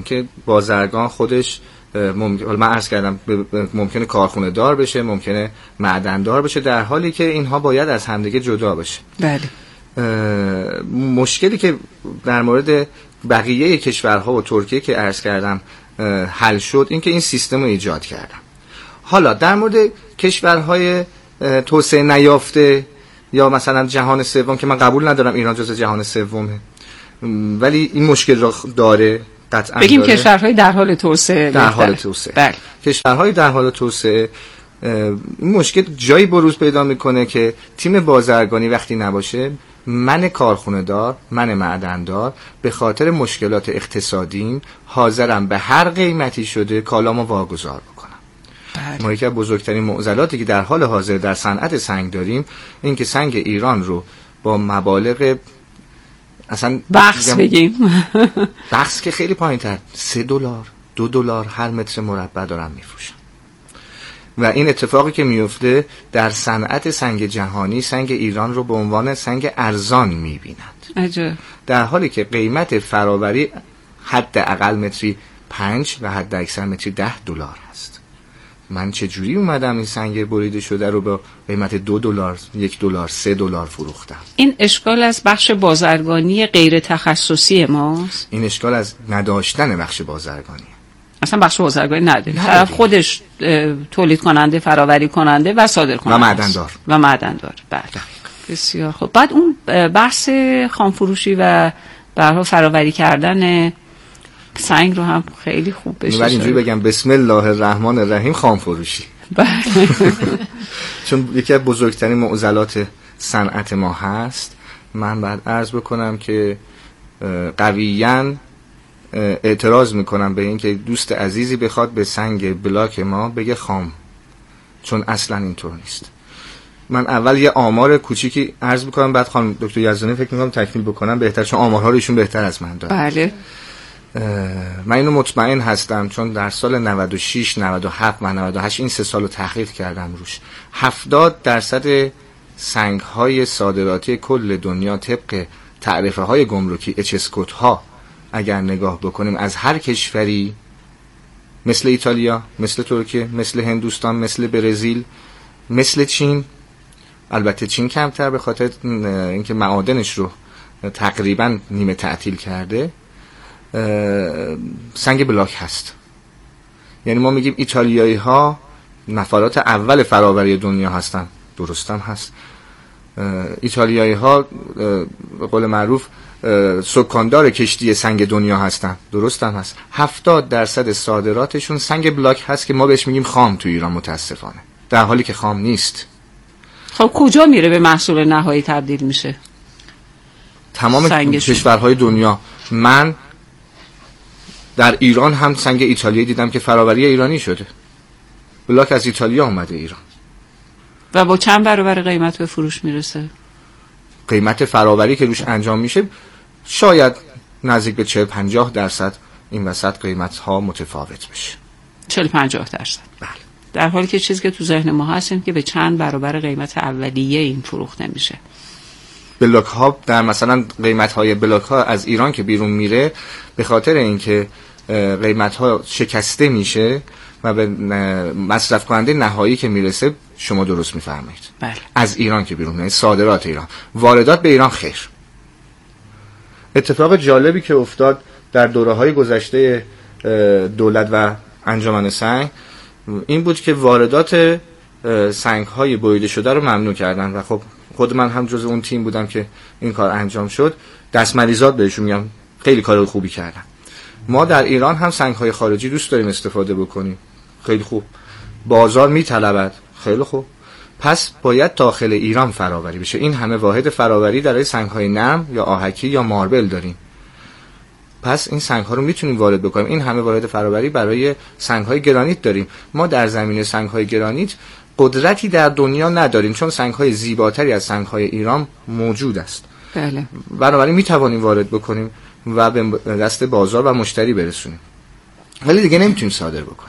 که بازرگان خودش من عرض کردم ممکنه کارخونه دار بشه، ممکنه معدن دار بشه، در حالی که اینها باید از همدیگه جدا بشه. بله. مشکلی که در مورد بقیه کشورها و ترکیه که عرض کردم حل شد این که این سیستم رو ایجاد کردم. حالا در مورد کشورهای توسعه نیافته یا مثلا جهان سوم که من قبول ندارم ایران جزو جهان سومه، ولی این مشکل را داره قطعا. بگیم کشورهای در حال توسعه. در حال توسعه. بله. کشورهای در حال توسعه این مشکل جایی بروز پیدا میکنه که تیم بازرگانی وقتی نباشه، من کارخونه دار، من معدن دار به خاطر مشکلات اقتصادیم حاضرم به هر قیمتی شده کالامو واگذار بکنم. ما یکی از بزرگترین معضلاتی که در حال حاضر در صنعت سنگ داریم این که سنگ ایران رو با مبالغ اصلا بخس بگیم بخس که خیلی پایین تر، $3 $2 هر متر مربع دارن میفروشن. و این اتفاقی که میفته در صنعت سنگ جهانی سنگ ایران رو به عنوان سنگ ارزان میبینند، عجب. در حالی که قیمت فراوری حداقل متری 5 و حد اکثر متری $10 هست. من چجوری اومدم این سنگ بریده شده رو به قیمت $2 $1 $3 فروختم؟ این اشکال از بخش بازرگانی غیر تخصصی ماست. این اشکال از نداشتن بخش بازرگانی. اصلا بخش بازرگانی نداره، طرف خودش تولید کننده، فراوری کننده و صادر کننده و معدن دار. بله. بسیار خوب. بعد اون بحث خامفروشی و به هر حال فراوری کردن سنگ رو هم خیلی خوب بشه. من اینجوری بگم بسم الله الرحمن الرحیم خامفروشی. چون یکی از بزرگترین معضلات صنعت ما هست. من بعد عرض بکنم که قویاً اعتراض میکنم به این که دوست عزیزی بخواد به سنگ بلاک ما بگه خام، چون اصلا اینطور نیست. من اول یه آمار کوچیکی عرض میکنم، بعد خانم دکتر یزدانی فکر میکنم تکمیل بکنم بهتر، چون آمارها رو ایشون بهتر از من داره. بله. من اینو مطمئن هستم چون در سال 96 97 و 98 این 3 سالو تحقیق کردم روش. 70% سنگ‌های صادراتی کل دنیا طبق تعرفه‌های گمرکی اچسکوت ها اگر نگاه بکنیم از هر کشوری، مثل ایتالیا، مثل ترکیه، مثل هندوستان، مثل برزیل، مثل چین، البته چین کمتر به خاطر اینکه معادنش رو تقریبا نیمه تعطیل کرده، سنگ بلاک هست. یعنی ما میگیم ایتالیایی ها نفرات اول فراوری دنیا هستن، درستم هست. ایتالیایی ها به قول معروف سکاندار کشتی سنگ دنیا هستن، درستم هست. 70% صادراتشون سنگ بلاک هست که ما بهش میگیم خام تو ایران، متاسفانه در حالی که خام نیست. خب کجا میره به محصول نهایی تبدیل میشه؟ تمام کشورهای دنیا. من در ایران هم سنگ ایتالیایی دیدم که فراوری ایرانی شده، بلاک از ایتالیا اومده ایران. و با چند برابر قیمت به فروش میرسه؟ قیمت فراوری که روش انجام میشه شاید نزدیک به 40-50% این وسط قیمت ها متفاوت بشه. 40-50%. بله. در حالی که چیزی که تو ذهن ما هست این که به چند برابر قیمت اولیه این فروخته میشه. بلاک ها در مثلا قیمت های بلاک ها از ایران که بیرون میره به خاطر اینکه قیمت ها شکسته میشه و به مصرف کننده نهایی که میرسه، شما درست میفرمایید. بله. از ایران که بیرون میاد، صادرات ایران، واردات به ایران خیر. اتفاق جالبی که افتاد در دوره‌های گذشته دولت و انجمن سنگ این بود که واردات سنگ‌های بریده شده رو ممنوع کردن و خب خود من هم جزو اون تیم بودم که این کار انجام شد. دستمریزات بهشون میگم، خیلی کار خوبی کردن. ما در ایران هم سنگ‌های خارجی دوست داریم استفاده بکنیم، خیلی خوب. بازار میطلبد، خیلی خوب. پس باید داخل ایران فراوری بشه. این همه واحد فراوری در سنگ‌های نرم یا آهکی یا ماربل داریم، پس این سنگ‌ها رو میتونیم وارد بکنیم. این همه واحد فراوری برای سنگ‌های گرانیت داریم. ما در زمینه سنگ‌های گرانیت قدرتی در دنیا نداریم، چون سنگ‌های زیباتری از سنگ‌های ایران موجود است. بله. بنابراین میتوانیم وارد بکنیم و به دست بازار و مشتری برسونیم، ولی دیگه نمیتونیم صادر بکنیم.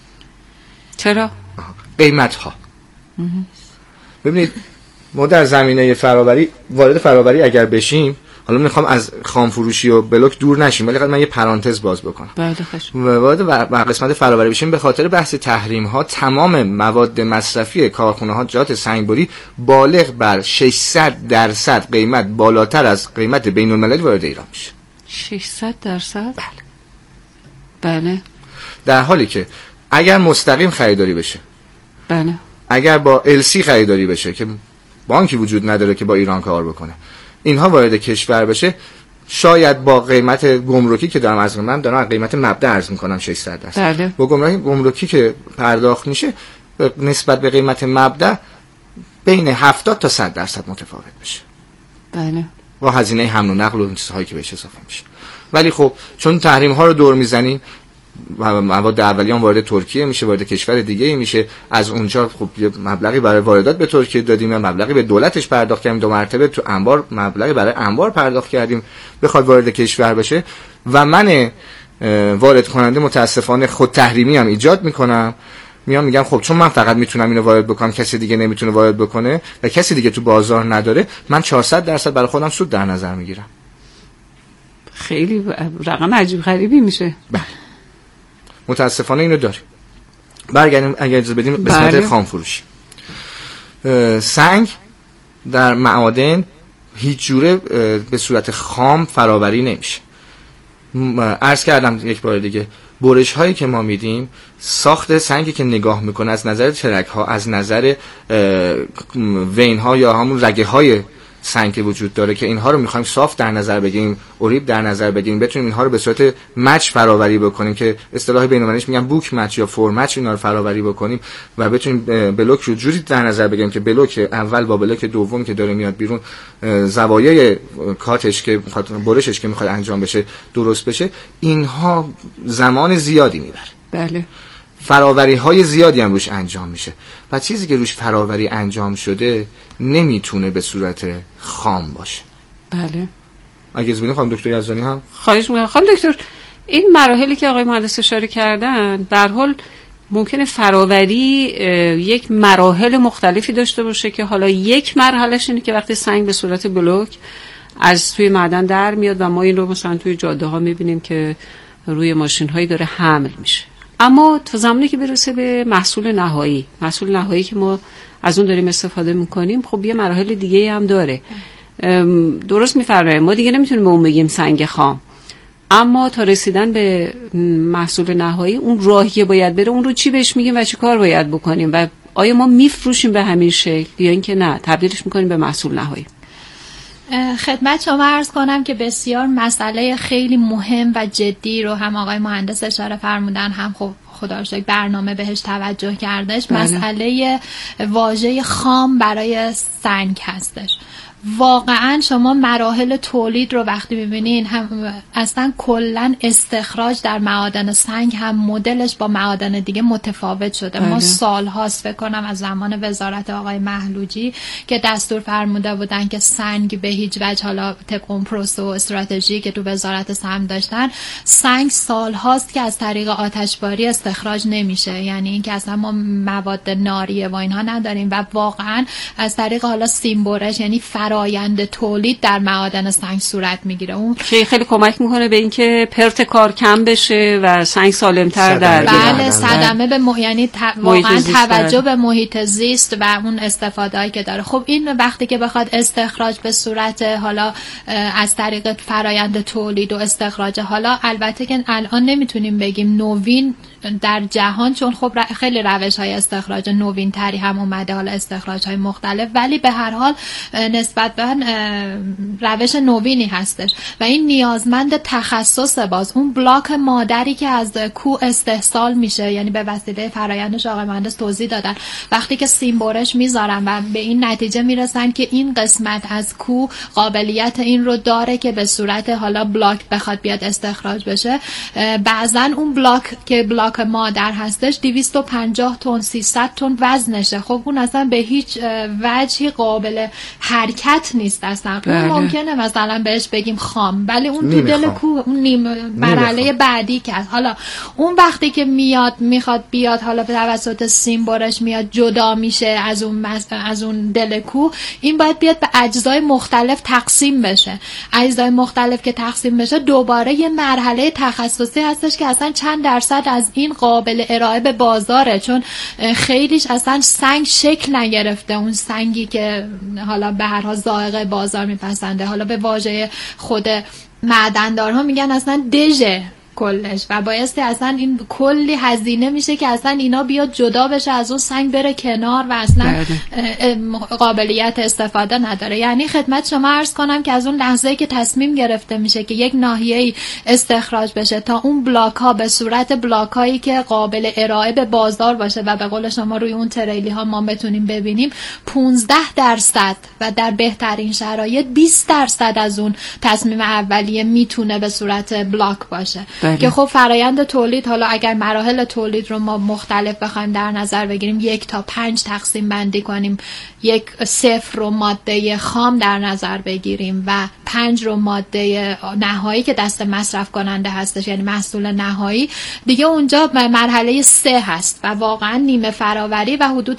چرا؟ قیمت‌ها. ببینید ما در زمینه فراوری وارد فراوری اگر بشیم، حالا میخوام از خام فروشی و بلوک دور نشیم، ولی من یه پرانتز باز بکنم. و قسمت فرآوری بشیم. به خاطر بحث تحریم ها تمام مواد مصرفی کارخونه ها جات سنگبری بالغ بر 600% قیمت بالاتر از قیمت بین المللی وارد ایران میشه. 600%؟ بله. در حالی که اگر مستقیم خریداری بشه، بله، اگر با LC خریداری بشه که بانکی وجود نداره که با ایران کار بکنه، اینها وارد کشور بشه، شاید با قیمت گمرکی که دارم از قیمت مبدا عرض میکنم 600%. بله. با گمرکی که پرداخت میشه نسبت به قیمت مبدا بین 70 تا 100% متفاوت بشه. بله. با هزینه حمل و نقل و چیزهایی که بهش اضافه میشه. ولی خب چون تحریم ها رو دور میزنیم، مواد اولیه وارد ترکیه میشه، وارد کشور دیگه میشه، از اونجا خب یه مبلغی برای واردات به ترکیه دادیم، یا مبلغی به دولتش پرداخت کردیم، 2 مرتبه تو انبار مبلغی برای انبار پرداخت کردیم، بخواد وارد کشور بشه و من وارد کننده متاسفانه خود تحریمی هم ایجاد میکنم، میگم خب چون من فقط میتونم اینو وارد بکنم، کسی دیگه نمیتونه وارد بکنه و کسی دیگه تو بازار نداره، من 400% برای خودم سود در نظر میگیرم. خیلی رقم عجیب غریبی میشه. بله. متاسفانه اینو داریم. برگردیم اگر اجازه بدیم قسمت خام فروشی. سنگ در معادن هیچ جوره به صورت خام فراوری نمیشه. عرض کردم یک بار دیگه، برش هایی که ما میدیم، ساخت سنگی که نگاه میکنه از نظر ترک ها، از نظر وین ها یا همون رگه های سنگ که وجود داره که اینها رو میخوایم صاف در نظر بگیریم، اوریب در نظر بگیریم، بتونیم اینها رو به صورت مچ فراوری بکنیم که اصطلاح بین‌المللیش میگن بوک مچ یا فور مچ، اینا رو فراوری بکنیم و بتونیم بلوک رو جوری در نظر بگیریم که بلوک اول با بلوک دوم که داره میاد بیرون زوایای کاتش که میخواد برشش که میخواد انجام بشه درست بشه. اینها زمان زیادی میبره. بله. فراوری های زیادی هم روش انجام میشه و چیزی که روش فراوری انجام شده نمیتونه به صورت خام باشه. بله. اگه از ببینیم خانم دکتر یزدانی هم خواهش می‌کنم. خانم دکتر، این مراحلی که آقای مهندس اشاره کردن در حال ممکنه فراوری یک مراحل مختلفی داشته باشه که حالا یک مرحلهش اینه که وقتی سنگ به صورت بلوک از توی معدن در میاد و ما این رو مثلا توی جاده ها میبینیم که روی ماشین هایی داره حمل میشه، اما تا زمانی که برسه به محصول نهایی که ما از اون داریم استفاده میکنیم، خب یه مراحل دیگه هم داره. درست میفرمایید، ما دیگه نمیتونیم به اون بگیم سنگ خام، اما تا رسیدن به محصول نهایی اون راهی که باید بره، اون رو چی بهش میگیم و چی کار باید بکنیم و آیا ما میفروشیم به همین شکل یا اینکه نه تبدیلش میکنیم به محصول نهایی؟ خدمت شما عرض کنم که بسیار مسئله خیلی مهم و جدی رو هم آقای مهندس اشاره فرمودن، هم خدا رو شکر برنامه بهش توجه کردش. بله. مسئله واژه خام برای سنگ هستش. واقعا شما مراحل تولید رو وقتی میبینین، هم اصلا کلن استخراج در معادن سنگ هم مدلش با معادن دیگه متفاوت شده. ما سال هاست فکر کنم از زمان وزارت آقای محلوجی که دستور فرموده بودن که سنگ به هیچ وجه، حالا طبق اون پروسه و استراتژی که تو وزارت سمت داشتن، سنگ سال هاست که از طریق آتشباری استخراج نمیشه، یعنی این که اصلا ما مواد ناریه و اینها نداریم و واقعا از طریق حالا سیمبرش، یعنی فرآیند تولید در معادن سنگ صورت میگیره. اون خیلی کمک میکنه به اینکه پرت کار کم بشه و سنگ سالمتر در بله صدمه به یعنی واقعا توجه به محیط زیست و اون استفادهایی که داره. خب این وقتی که بخواد استخراج به صورت حالا از طریق فرآیند تولید و استخراج، حالا البته که الان نمیتونیم بگیم نوین در جهان، چون خب خیلی روش‌های استخراج نوین تری هم اومده، حالا استخراج‌های مختلف، ولی به هر حال نسبت به روش نوینی هستش و این نیازمند تخصص. باز اون بلاک مادری که از کو استحصال میشه، یعنی به وسیله فرآیندش آقای مهندس توضیح دادن، وقتی که سیمبرش میذارن و به این نتیجه میرسن که این قسمت از کو قابلیت این رو داره که به صورت حالا بلاک بخواد بیاد استخراج بشه، بعضن اون بلاک که بلاک بلاک مادر هستش 250 تن 300 تن وزنشه. خب اون اصلا به هیچ وجهی قابل حرکت نیست اصلا. اون ممکنه مثلا بهش بگیم خام، ولی اون تو دل کوه، اون مرحله بعدی که حالا اون وقتی که میخواد بیاد حالا به توسط سیمبرش میاد جدا میشه از اون دل کوه، این باید بیاد به اجزای مختلف تقسیم بشه. اجزای مختلف که تقسیم بشه دوباره یه مرحله تخصصی هستش که اصلا چند درصد از این قابل ارائه به بازاره، چون خیلیش اصلا سنگ شکل نگرفته، اون سنگی که حالا به هر حال ذائقه بازار میپسنده. حالا به واژه خود معدندارها میگن اصلا دژه کلش و بایستی اصلا این کلی هزینه میشه که اصلا اینا بیاد جدا بشه از اون سنگ بره کنار و اصلا قابلیت استفاده نداره. یعنی خدمت شما عرض کنم که از اون لحظه که تصمیم گرفته میشه که یک ناحیه‌ای استخراج بشه تا اون بلاک ها به صورت بلاک هایی که قابل ارائه به بازار باشه و به قول شما روی اون تریلی ها ما بتونیم ببینیم 15% و در بهترین شرایط 20% از اون تصمیم اولیه میتونه به صورت بلاک باشه. که خب فرایند تولید، حالا اگر مراحل تولید رو ما مختلف بخوایم در نظر بگیریم 1 تا 5 تقسیم بندی کنیم، 0 رو ماده خام در نظر بگیریم و 5 رو ماده نهایی که دست مصرف کننده هستش، یعنی محصول نهایی، دیگه اونجا مرحله 3 هست و واقعا نیمه فراوری و حدود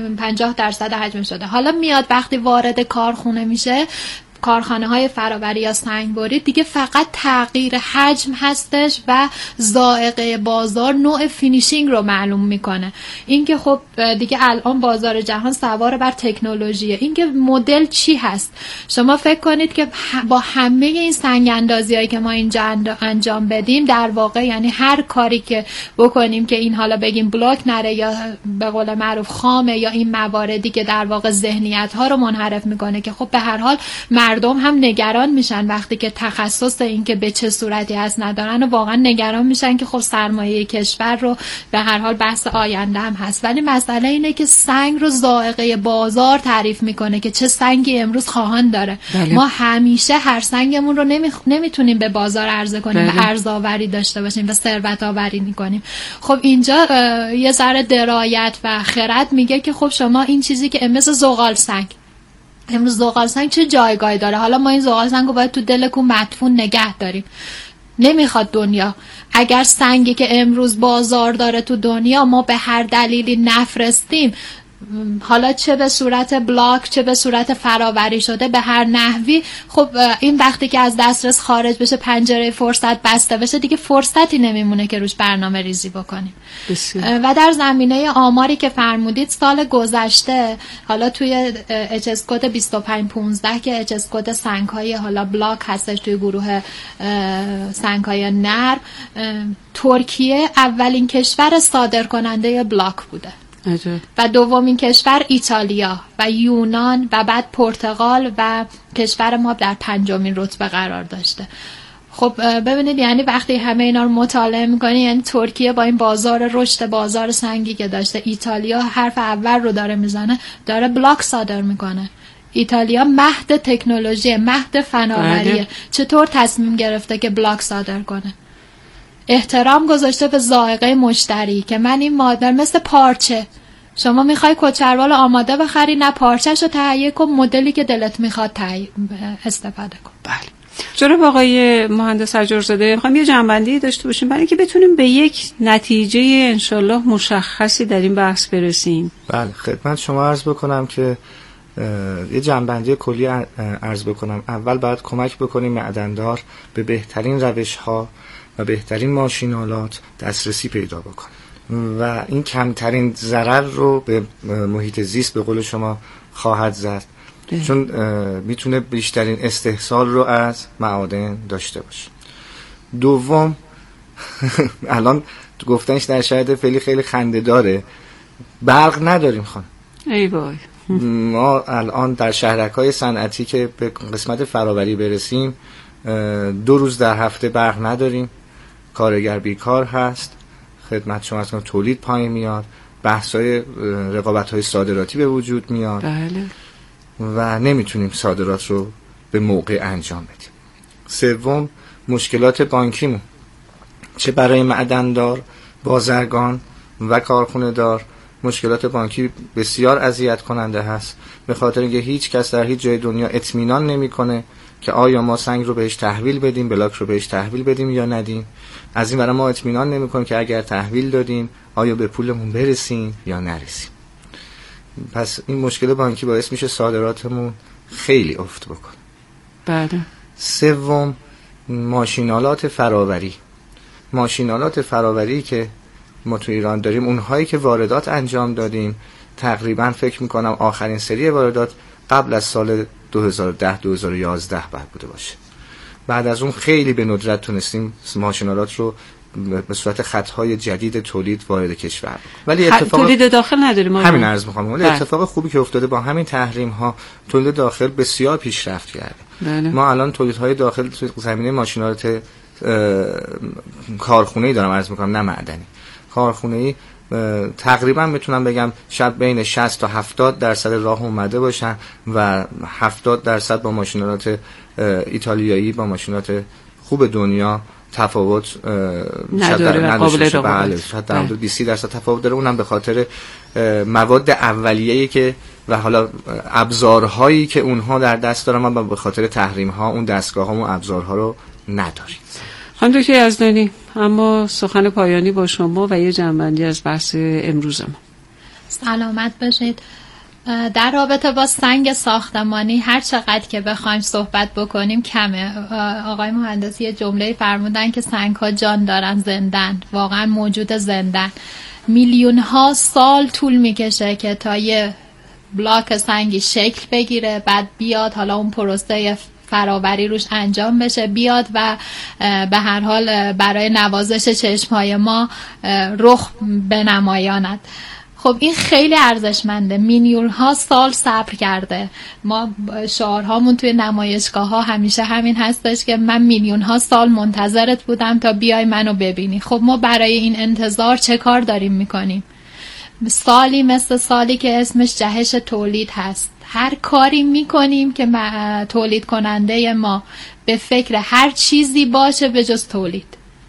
50% حجم شده. حالا میاد وقتی وارد کارخونه میشه، کارخانه های فراوری یا سنگبری، دیگه فقط تغییر حجم هستش و ذائقه بازار، نوع فینیشینگ رو معلوم میکنه. این که خب دیگه الان بازار جهان سوار بر تکنولوژیه، این که مدل چی هست. شما فکر کنید که با همه این سنگ اندازی هایی که ما اینجا انجام بدیم، در واقع یعنی هر کاری که بکنیم که این حالا بگیم بلاک نره یا به قول معروف خامه یا این مواردی که در واقع ذهنیت ها رو منحرف میکنه، که خب به هر حال مردم هم نگران میشن وقتی که تخصص این که به چه صورتی هست ندارن و واقعا نگران میشن که خب سرمایه کشور رو به هر حال بحث آینده هم هست. ولی مسئله اینه که سنگ رو ذائقه بازار تعریف میکنه که چه سنگی امروز خواهان داره. بله. ما همیشه هر سنگمون رو نمیتونیم به بازار عرضه کنیم. بله. و ارزآوری داشته باشیم و ثروت آوری میکنیم. خب اینجا یه ذره درایت و خرد میگه که خب شما این چیزی که مثل زغال سنگ، امروز زغال سنگ چه جایگاهی داره؟ حالا ما این زغال سنگ رو باید تو دل کوه مدفون نگه داریم. نمیخواد دنیا. اگر سنگی که امروز بازار داره تو دنیا ما به هر دلیلی نفرستیم، حالا چه به صورت بلاک چه به صورت فراوری شده، به هر نحوی، خب این وقتی که از دسترس خارج بشه، پنجره فرصت بسته بشه، دیگه فرصتی نمیمونه که روش برنامه ریزی بکنیم. و در زمینه آماری که فرمودید، سال گذشته حالا توی HS کد 2515 که HS کد سنگ‌های حالا بلاک هستش توی گروه سنگ‌های نرم، ترکیه اولین کشور صادر کننده بلاک بوده. و دومین کشور ایتالیا و یونان و بعد پرتغال و کشور ما در 5مین رتبه قرار داشته. خب ببینید یعنی وقتی همه اینا رو مطالعه میکنی، یعنی ترکیه با این بازار رشد بازار سنگی که داشته، ایتالیا حرف اول رو داره میزنه، داره بلاک صادر میکنه. ایتالیا مهد تکنولوژی، مهد فناوریه، چطور تصمیم گرفته که بلاک صادر کنه؟ احترام گذاشته به ذائقه مشتری که من این مادر مثل پارچه، شما میخوای کچروال آماده بخری، نه پارچه‌شو تهیه کن، مدلی که دلت میخواد استفاده کن. بله. جناب آقای مهندس اجرزاده، میخوایم یه جنبندی داشته باشیم برای اینکه بتونیم به یک نتیجه انشالله مشخصی در این بحث برسیم. بله، خدمت شما عرض بکنم که یه جنبندی کلی عرض بکنم. اول باید کمک بکنیم معدندار به بهترین روش‌ها و بهترین ماشین‌آلات دسترسی پیدا بکنه و این کمترین ضرر رو به محیط زیست به قول شما خواهد زد، چون میتونه بیشترین استحصال رو از معادن داشته باشه. دوم الان تو گفتنش در شاید فعلی خیلی خنده داره، برق نداریم خانم. ای وای. ما الان در شهرک‌های صنعتی که به قسمت فراوری برسیم 2 روز در هفته برق نداریم، کارگر بیکار هست، خدمت شما هستم، تولید پایین میاد، بحث‌های رقابت‌های صادراتی به وجود میاد. بله. و نمیتونیم صادرات رو به موقع انجام بدیم. سوم، مشکلات بانکیمون چه برای معدندار بازرگان و کارخونه دار مشکلات بانکی بسیار اذیت کننده هست، به خاطر اینکه هیچ کس در هیچ جای دنیا اطمینان نمیکنه که آیا ما سنگ رو بهش تحویل بدیم، بلاک رو بهش تحویل بدیم یا ندیم. از این برای ما اطمینان نمیکنیم که اگر تحویل دادیم آیا به پولمون برسیم یا نرسیم. پس این مشکل بانکی باعث میشه صادراتمون خیلی افت بکنه. بله. سوم، ماشینالات فراوری. ماشینالات فراوری که ما تو ایران داریم، اونهایی که واردات انجام دادیم، تقریبا فکر میکنم آخرین سری واردات قبل از سال 2010-2011 باید بوده باشه. بعد از اون خیلی به ندرت تونستیم ماشینالات رو به صورت خطهای جدید تولید وارد کشور. ولی اتفاق تولید داخل نداریم. همین عرض می‌خوام. ولی اتفاق خوبی که افتاده با همین تحریم ها، تولید داخل بسیار پیشرفت کرده. بله. ما الان تولیدهای داخل تو زمینه ماشینالات کارخونه‌ای دارم عرض می‌کنم، نه معدنی. کارخونه‌ای تقریبا میتونم بگم شاید بین 60 تا 70% راه اومده باشن و 70% با ماشینالات ایتالیایی، با ماشینالات خوب دنیا تفاوت نداره، قابل رقابت. بله، شاید در حدود 20% تفاوت داره. اونم به خاطر مواد اولیه‌ای که و حالا ابزارهایی که اونها در دست دارن و به خاطر تحریم ها اون دستگاه‌ها و ابزارها رو نداریم. خانم دکتر یزدانی، اما سخن پایانی با شما و یه جنبندی از بحث امروز ما. سلامت باشید. در رابطه با سنگ ساختمانی هر چقدر که بخوایم صحبت بکنیم کمه. آقای مهندس یه جمله فرمودن که سنگ ها جان دارن، زندن، واقعا موجود زندن. میلیون ها سال طول میکشه که تا یه بلاک سنگی شکل بگیره، بعد بیاد حالا اون پروسه فراوری روش انجام بشه، بیاد و به هر حال برای نوازش چشمهای ما رخ بنمایاند. خب این خیلی ارزشمنده. میلیون ها سال صبر کرده. ما شعارهامون توی نمایشگاه ها همیشه همین هستش که من میلیون ها سال منتظرت بودم تا بیای منو ببینی. خب ما برای این انتظار چه کار داریم میکنیم؟ سالی مثل سالی که اسمش جهش تولید هست، هر کاری میکنیم که تولید کننده ما به فکر هر چیزی باشه به جز تولید.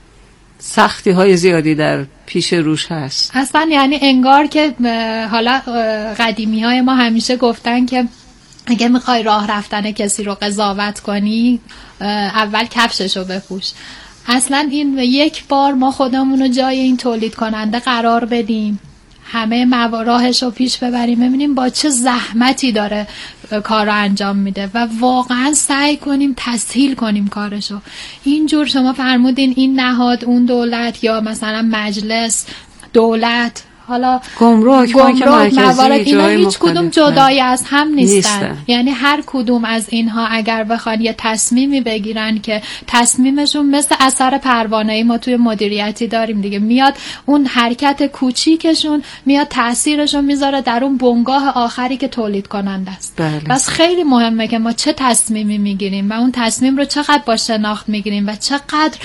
سختی های زیادی در پیش روش هست اصلا. یعنی انگار که حالا قدیمی های ما همیشه گفتن که اگه میخوای راه رفتن کسی رو قضاوت کنی اول کفششو بپوش. اصلا این یک بار ما خودمون رو جای این تولید کننده قرار بدیم، همه راهش رو پیش ببریم، ببینیم با چه زحمتی داره کار رو انجام میده و واقعا سعی کنیم تسهیل کنیم کارشو. اینجور شما فرمودین این نهاد، اون دولت یا مثلا مجلس، دولت، حالا گمرک، موارد، اینا هیچ کدوم جدایی از هم نیستن. یعنی هر کدوم از اینها اگر بخوان یه تصمیمی بگیرن که تصمیمشون مثل اثر پروانه‌ای ما توی مدیریتی داریم دیگه، میاد اون حرکت کوچیکشون میاد تأثیرشون میذاره در اون بنگاه آخری که تولید کننده است. بس خیلی مهمه که ما چه تصمیمی میگیریم و اون تصمیم رو چقدر با شناخت میگیریم و چقدر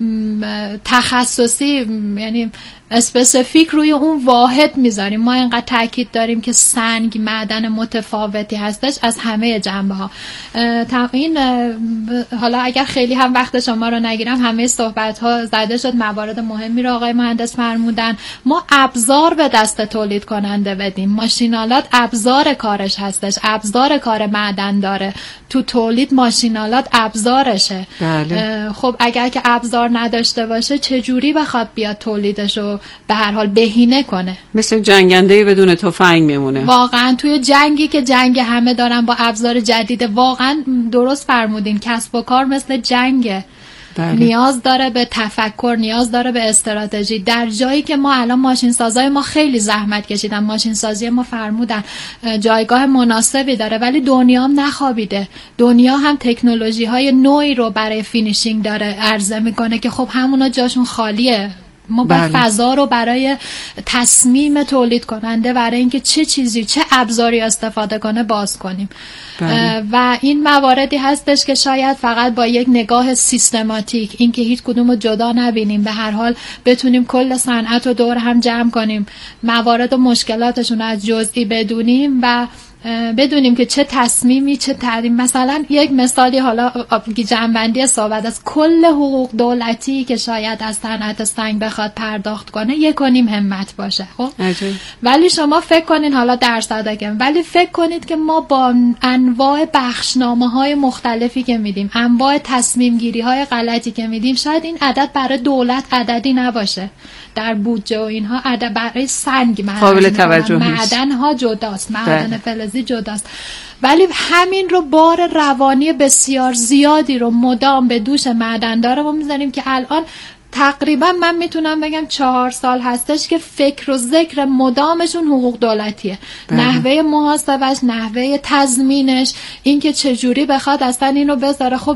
تخصصی، یعنی اسپسیفیک روی اون واحد میذاریم. ما اینقدر تاکید داریم که سنگ معدن متفاوتی هستش از همه جنبه ها. این حالا اگر خیلی هم وقت شما رو نگیرم، همه صحبت ها زده شد، موارد مهمی رو آقای مهندس فرمودن. ما ابزار به دست تولید کننده بدیم. ماشینالات ابزار کارش هستش، ابزار کار معدن داره. تو تولید ماشینالات ابزارشه. بله. خب اگر که ابزار نداشته باشه چجوری بخواد بیاد تولیدش رو به هر حال بهینه کنه؟ مثل جنگنده بدون تفنگ میمونه. واقعا توی جنگی که جنگ همه دارن با ابزار جدید، واقعا درست فرمودین، کسب و کار مثل جنگه. بله. نیاز داره به تفکر، نیاز داره به استراتژی. در جایی که ما الان ماشین سازای ما خیلی زحمت کشیدن، ماشین سازی ما فرمودن جایگاه مناسبی داره، ولی دنیا هم نخوابیده. دنیا هم تکنولوژی های نوعی رو برای فینیشینگ داره عرضه میکنه که خب همونا جاشون خالیه. ما باید فضا رو برای تصمیم تولید کننده، برای اینکه چه چیزی، چه ابزاری استفاده کنه باز کنیم. و این مواردی هستش که شاید فقط با یک نگاه سیستماتیک، اینکه هیچ کدوم رو جدا نبینیم، به هر حال بتونیم کل صنعت رو دور هم جمع کنیم، موارد و مشکلاتشون از جزئی بدونیم و بدونیم که چه تصمیمی چه تحریم. مثلا یک مثالی، حالا جنبندی صحبت از کل حقوق دولتی که شاید از صنعت سنگ بخواد پرداخت کنه 1.5 همت باشه. خب ولی شما فکر کنین، حالا درصداگم، ولی فکر کنید که ما با انواع بخشنامه‌های مختلفی که میدیم، انواع تصمیم گیری‌های غلطی که میدیم، شاید این عدد برای دولت عددی نباشه در بودجه و اینها. عدد برای سنگ قابل توجه نیست. معدن ها جداست، معدن فلزی جداست، ولی همین رو بار روانی بسیار زیادی رو مدام به دوش معدندار ما میذاریم که الان تقریبا من میتونم بگم 4 سال هستش که فکر و ذکر مدامشون حقوق دولتیه. نحوه محاسبش، نحوه تضمینش، اینکه چجوری بخواد اصلا اینو بذاره. خب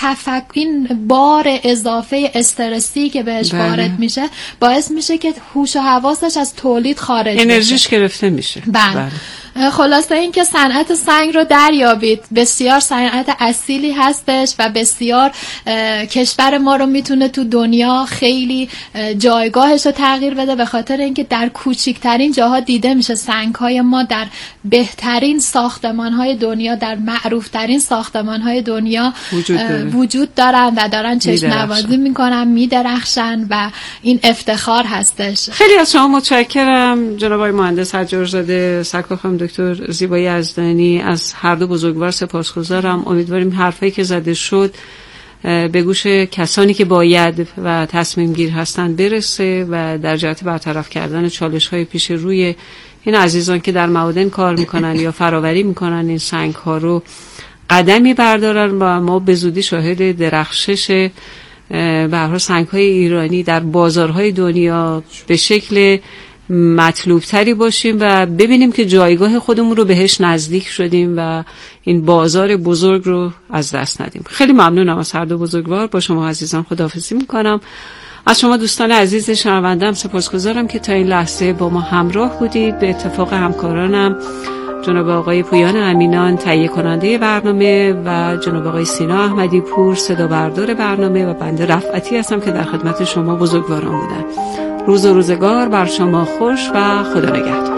این بار اضافه استرسی که بهش وارد میشه باعث میشه که هوش و حواسش از تولید خارج بشه، انرژیش گرفته میشه. بله. خلاصه این که صنعت سنگ رو دریابید، بسیار صنعت اصیلی هستش و بسیار کشور ما رو میتونه تو دنیا خیلی جایگاهش رو تغییر بده، به خاطر اینکه در کوچکترین جاها دیده میشه سنگ‌های ما در بهترین ساختمان‌های دنیا، در معروف‌ترین ساختمان‌های دنیا وجود دارن و دارن چشم نوازی میکنن، میدرخشن و این افتخار هستش. خیلی از شما متشکرم جناب آقای مهندس حجارزاده، سرکار خانم دکتر زیبا یزدانی. از هر دو بزرگوار سپاسگزارم. امیدواریم حرفایی که زده شد به گوش کسانی که باید و تصمیم گیر هستند برسه و در جهت برطرف کردن چالش‌های پیش روی این عزیزان که در معادن کار میکنن یا فراوری میکنن این سنگ ها رو قدمی بردارن و ما به زودی شاهد درخشش به هر حال سنگ های ایرانی در بازارهای دنیا به شکل مطلوب تری باشیم و ببینیم که جایگاه خودمون رو بهش نزدیک شدیم و این بازار بزرگ رو از دست ندیم. خیلی ممنونم از هر دو بزرگوار. با شما عزیزان خداحافظی میکنم. از شما دوستان عزیز شنونده‌ام سپاسگزارم که تا این لحظه با ما همراه بودید. به اتفاق همکارانم جناب آقای پویان امینان تهیه کننده برنامه و جناب آقای سینا احمدی پور صدا بردار برنامه و بنده رفعتی هستم که در خدمت شما بزرگواران بودم. روز و روزگار بر شما خوش و خدا نگهدار.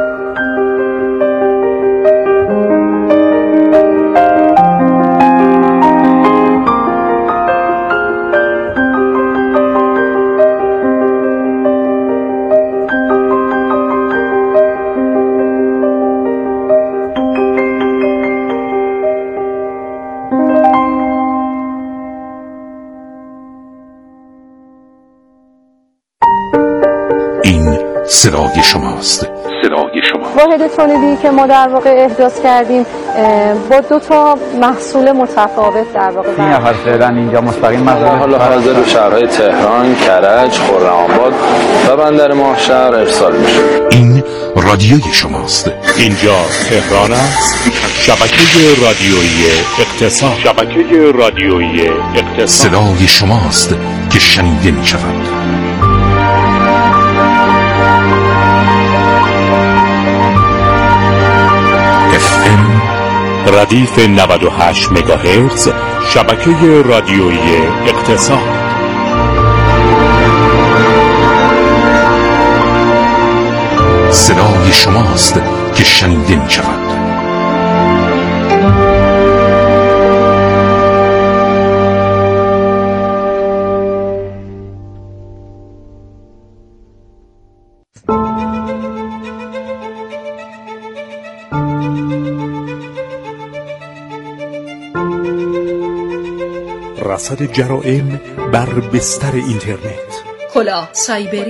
صدای شماست. صدای شما. واحد تولیدی که ما در واقع احداث کردیم با 2 تا محصول متفاوت در واقع 3 نفر فعلا اینجا مستقیم مزارع حالا حاضر به شهرهای تهران، کرج، خرم‌آباد و بندر ماهشهر ارسال میشه. این رادیوی شماست. اینجا تهران است. شبکه رادیویی اقتصاد. شبکه رادیویی اقتصاد. صدای شماست که شنیده می شود. ردیف 98 مگاهرتز شبکه رادیویی اقتصاد. صدای شماست که شنیده می شود. رصد جرائم بر بستر اینترنت. کلاه سایبری.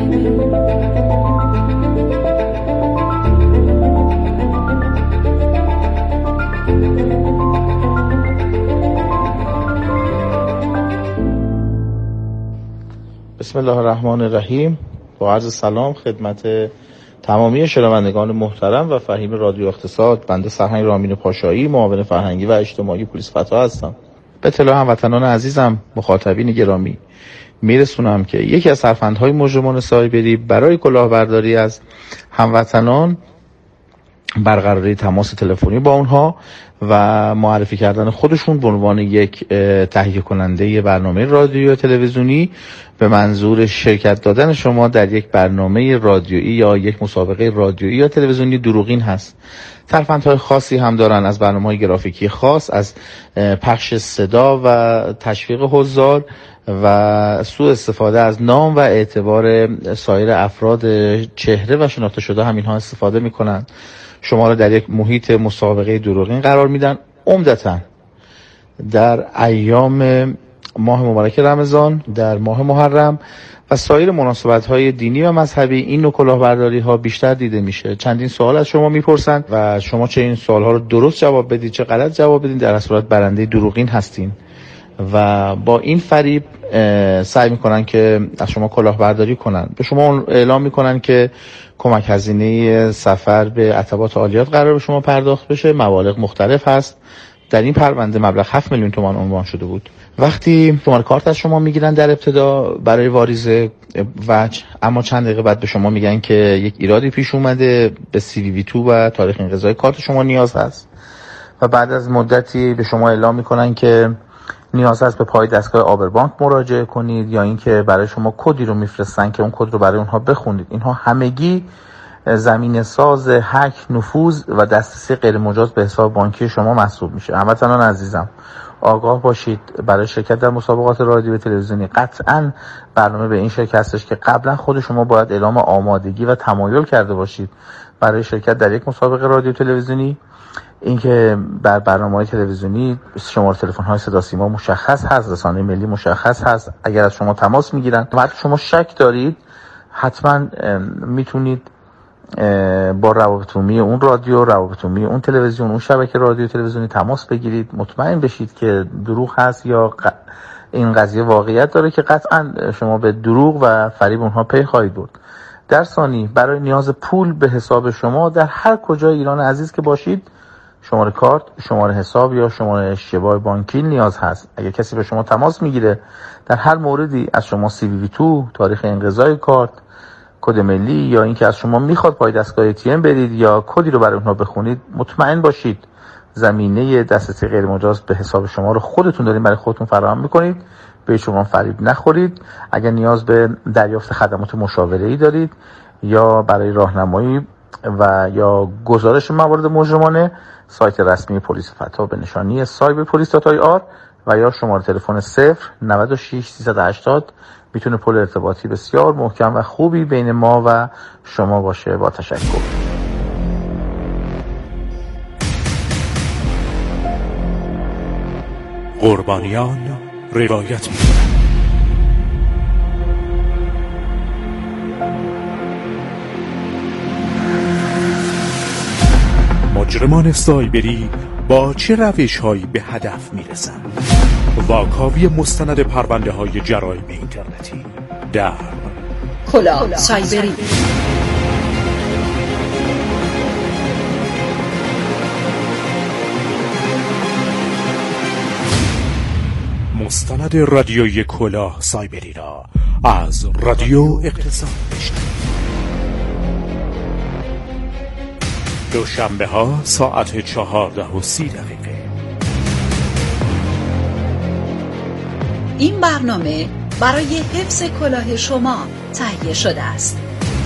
بسم الله الرحمن الرحیم. با عرض سلام خدمت تمامی شنوندگان محترم و فهیم رادیو اقتصاد. بنده سرهنگ رامین پاشایی، معاون فرهنگی و اجتماعی پلیس فتا هستم. به اطلاع هموطنان عزیزم، مخاطبین گرامی میرسونم که یکی از سرفندهای مجرمان سایبری برای کلاهبرداری از هموطنان برقراری تماس تلفنی با اونها و معرفی کردن خودشون به عنوان یک تهیه کننده برنامه رادیو تلویزیونی به منظور شرکت دادن شما در یک برنامه رادیویی یا یک مسابقه رادیویی یا تلویزیونی دروغین هست. ترفندهای خاصی هم دارن، از برنامه‌های گرافیکی خاص، از پخش صدا و تشویق حضار و سوء استفاده از نام و اعتبار سایر افراد چهره و شناخته شده هم اینها استفاده میکنن. شما را در یک محیط مسابقه دروغین قرار میدن، عمدتاً در ایام ماه مبارک رمضان، در ماه محرم و سایر مناسبت‌های دینی و مذهبی. این نوع کلاهبرداری‌ها بیشتر دیده میشه. چندین سوال از شما میپرسن و شما چه این سوال‌ها رو درست جواب بدید چه غلط جواب بدید، در صورت برنده دروغین هستین و با این فریب سعی میکنن که از شما کلاهبرداری کنن. به شما اعلام میکنن که کمک هزینه سفر به عتبات عالیات قرار به شما پرداخت بشه، مبالغ مختلف هست. در این پرونده مبلغ 7 میلیون تومان عنوان شده بود. وقتی شماره کارت از شما میگیرن در ابتدا برای واریز وجه، اما چند دقیقه بعد به شما میگن که یک ایرادی پیش اومده، به CVV2 و تاریخ انقضای کارت شما نیاز هست و بعد از مدتی به شما اعلام میکنن که نیاز هست به پای دستگاه آبربانک مراجعه کنید یا اینکه برای شما کدی رو میفرستن که اون کد رو برای اونها بخونید. اینها همگی زمینه ساز هک، نفوذ و دسترسی غیر مجاز به حساب بانکی شما محسوب میشه. هموطنان عزیزم آگاه باشید، برای شرکت در مسابقات رادیو و تلویزیونی قطعاً برنامه به این شکل هستش که قبلا خود شما باید اعلام آمادگی و تمایل کرده باشید برای شرکت در یک مسابقه رادیو تلویزیونی. اینکه بر برنامه‌های تلویزیونی شماره تلفن‌های صدا سیما مشخص هست، رسانه ملی مشخص هست. اگر از شما تماس میگیرن و شما شک دارید، حتما میتونید با روابط عمومی اون رادیو، روابط عمومی اون تلویزیون، اون شبکه رادیو تلویزیونی تماس بگیرید، مطمئن بشید که دروغ هست یا این قضیه واقعیت داره که قطعا شما به دروغ و فریب اونها پی خواهید برد. در ثانی برای نیاز پول به حساب شما در هر کجای ایران عزیز که باشید، شماره کارت، شماره حساب یا شماره اشتباه بانکی نیاز هست. اگر کسی به شما تماس میگیره در هر موردی از شما CVV2، تاریخ انقضای کارت، کد ملی یا اینکه از شما میخواد پای دستگاه ATM برید یا کدی رو برای اونها بخونید، مطمئن باشید زمینه دسترسی غیر مجاز به حساب شما رو خودتون دارین برای خودتون فراهم میکنید. به شما فریب نخورید. اگر نیاز به دریافت خدمات مشاوره‌ای دارید یا برای راهنمایی و یا گزارش موارد مجرمانه، سایت رسمی پلیس فتا به نشانی cyberpolice.ir و یا شماره تلفن 096 380 میتونه پل ارتباطی بسیار محکم و خوبی بین ما و شما باشه. با تشکر. قربانیان روایت می‌کنند. مجرمان سایبری با چه روش‌هایی به هدف می‌رسند؟ واکاوی مستند پرونده‌های جرایم اینترنتی در کلاه سایبری. مستند رادیویی کلاه سایبری را از رادیو اقتصاد بشنوید. دوشنبه ها ساعت 14:30. این برنامه برای حفظ کلاه شما تهیه شده است.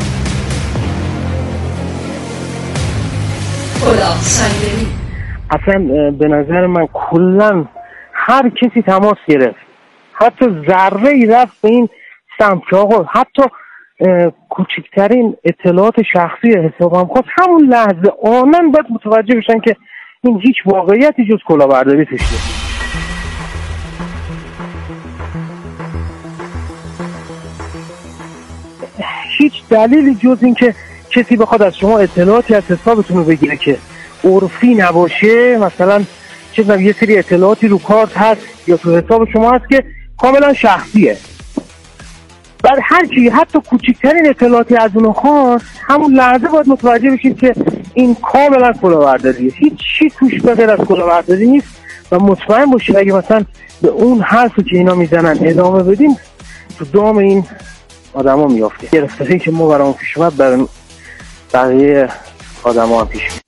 کلاه سایبری. اصلا به نظر من کلن هر کسی تماس گرفت، حتی ذره ای رفت به این سمت که آقا حتی کوچکترین اطلاعات شخصی حسابم خواست، همون لحظه آنن باید متوجه بشن که این هیچ واقعیتی جز کلاهبرداری توش نیست. هیچ دلیلی جز این که کسی بخواد از شما اطلاعاتی از حسابتون رو بگیره که عرفی نباشه، مثلا چه یه سری اطلاعاتی رو کارت هست یا تو حساب شما هست که کاملا شخصیه، بعد هر کی حتی کوچکترین اطلاعاتی از اون خواست، همون لحظه باید متوجه بشید که این کاملا کلاهبرداریه، هیچ چی توش بغیر از کلاهبرداری نیست. و مطمئن باشید اگه مثلا به اون حرفی که اینا میزنن ادامه بدیم، تو دام این آدما میافته. گرفتاری که ما برام پیش اومد بر بقیه آدما هم پیش میاد.